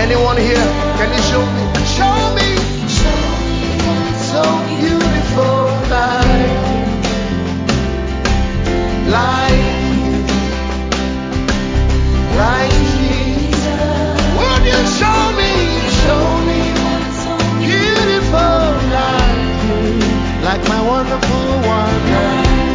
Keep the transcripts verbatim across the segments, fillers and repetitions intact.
Anyone here? Can you show me? Show me. So beautiful like, like, like Jesus. Would you show me? Show me. Beautiful like you, like my wonderful wonder.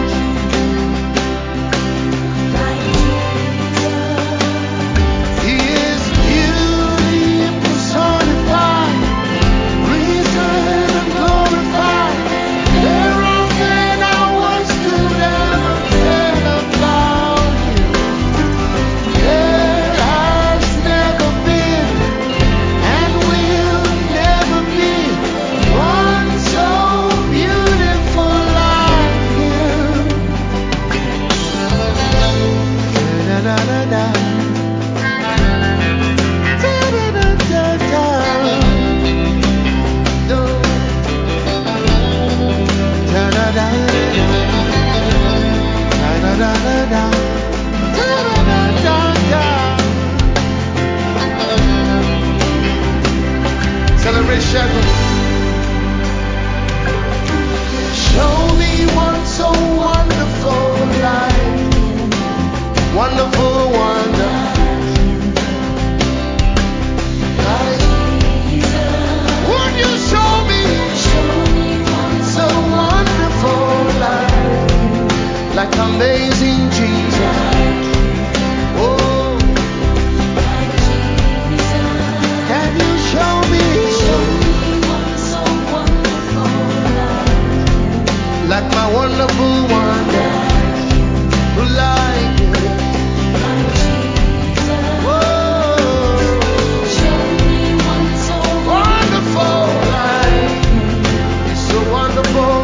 He is beauty personified, risen and glorified. There are men I once could ever tell about you. There has never been and will never be one so beautiful like him. Da, da, da, da. Da, da, da, da, da. Do. Da, da, da, da. Da, da, da, da, da. Da, da, da, da, da. Celebration. Show me one so wonderful like, wonderful wonder. Like, would you show me so wonderful like, like amazing Jesus? Oh, can you show me like my wonderful wonder? Like it. Whoa, wonderful like, it's so wonderful.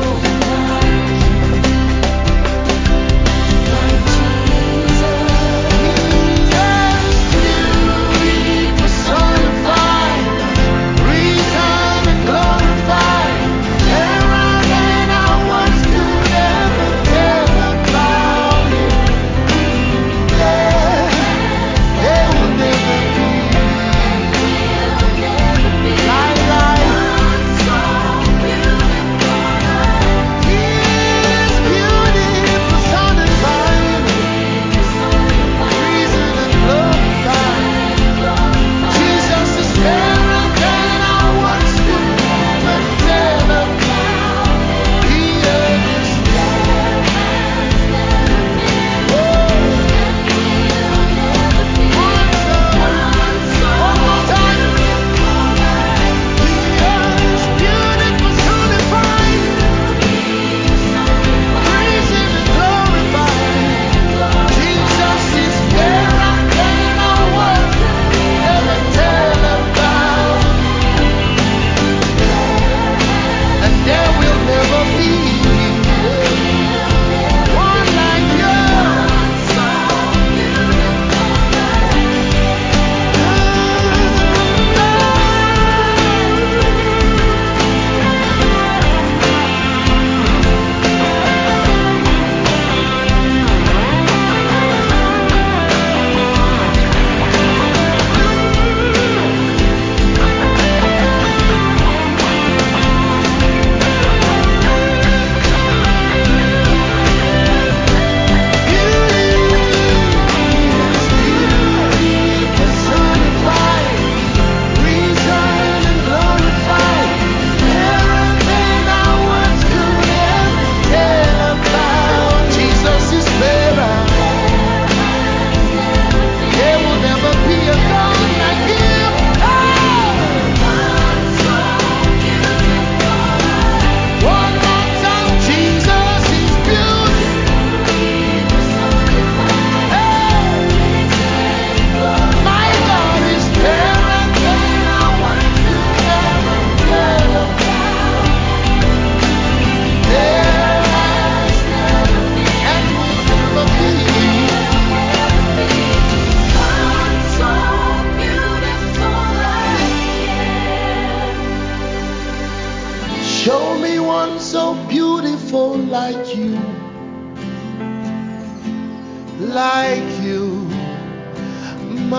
like you, like you, my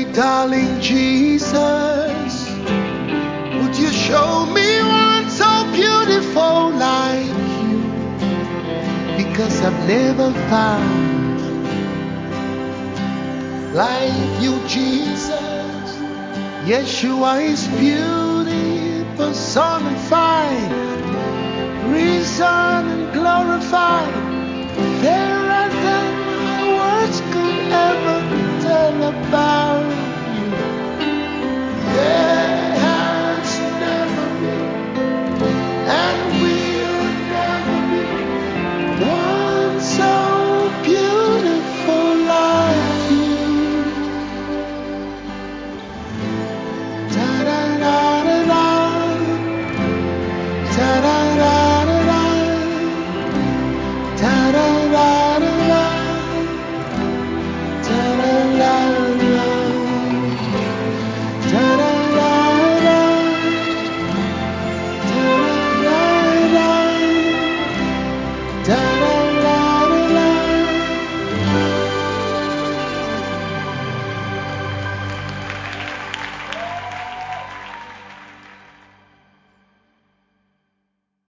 my darling Jesus, would you show me one so beautiful like you? Because I've never found like you, Jesus. Yeshua is beauty, personified, risen and glorified. There